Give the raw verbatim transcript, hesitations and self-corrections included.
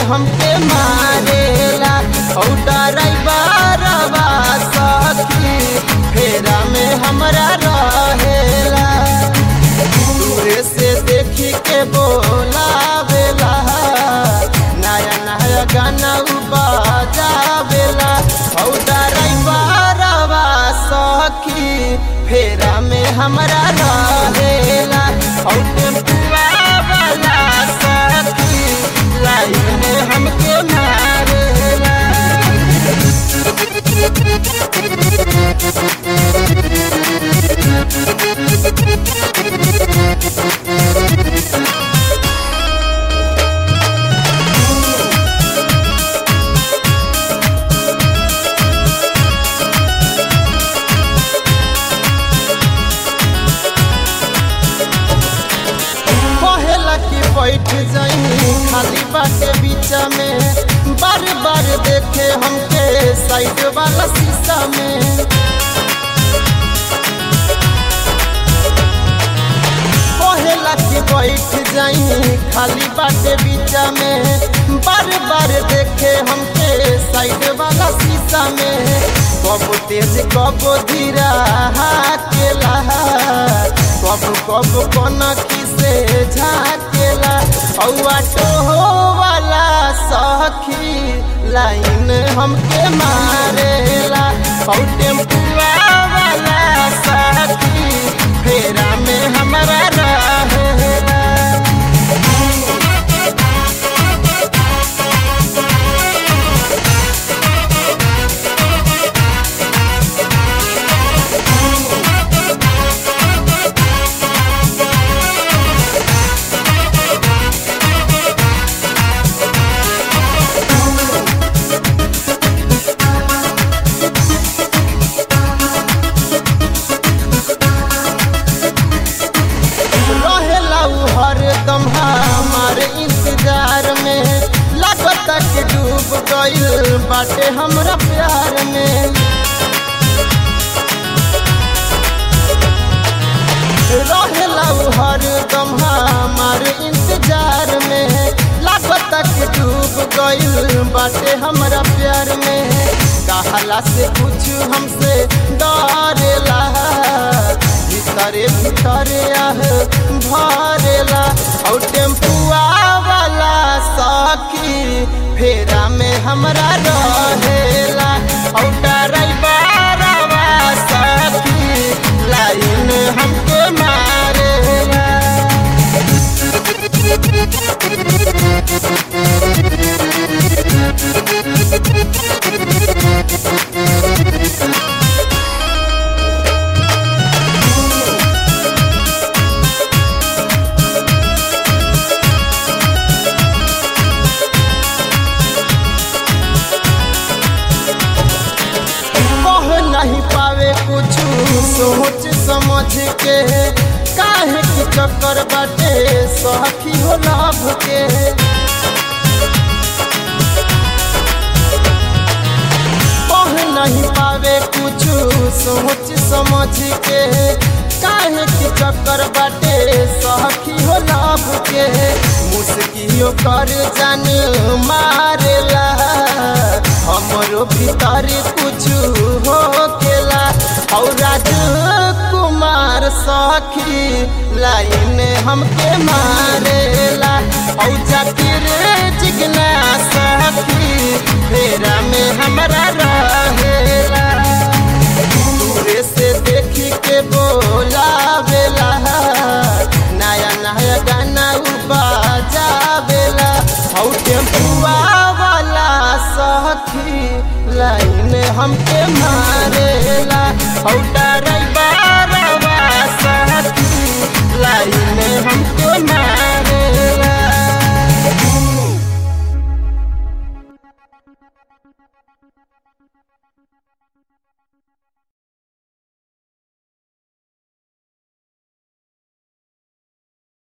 हमके मारेला औ ड्राइवरवा सखी फेरा में हमरा रहेला दूरे से देखी के बोलावेला नया नया गाना बजावेला औ ड्राइवरवा सखी फेरा में हमरा रहेला औ टेम्पुआ वाला सखी लाइन में हमके मारेला। बैठ जाई खाली बाटे बीच में बार बार देखे हमके साइड वाला शीशा में कहेला कि बैठ जाई खाली बाटे बीच में बार बार देखे हमके साइड वाला शीशा में कब तेज कब धीरा हाकेला कब कब कनखी से झाकेला ऑटो वाला सखी लाइन हमके मारेला औ टेम्पुआ वाला सखी फेरा में हमरा रहेला। हरदम हमारे इंतजार में लागत के डूब गइल बाटे हमरा प्यार में रहेला हरदम हमारे इंतजार में लागत के डूब गइल बाटे हमरा प्यार में कहला से कुछ हमसे डरेला भीतरे भीतरे आह भरेला और टेम्पुआ वाला सखी फेरा में हमरा रहेला और ड्राइवरवा सखी लाइन हमके मारेला। नहीं पावे कुछ सोच समझ के काहे की चक्कर बाटे सखी हो लाभ के कह नहीं पावे कुछ सोच समझ के काहे की चक्कर बाटे सखी हो लाभ के मुस्कियो कर जान मारेला हमरो भीतर कुछ हो केला और राजकुमार सखी लाइन हमके मारेला और जाकिर जिगना सखी फेरा में हमरा रहेला दूरे से देखी के बोलावेला नया नया गाना बजावेला और टेम्पुआ वाला सखी लाइन हमके मारेला और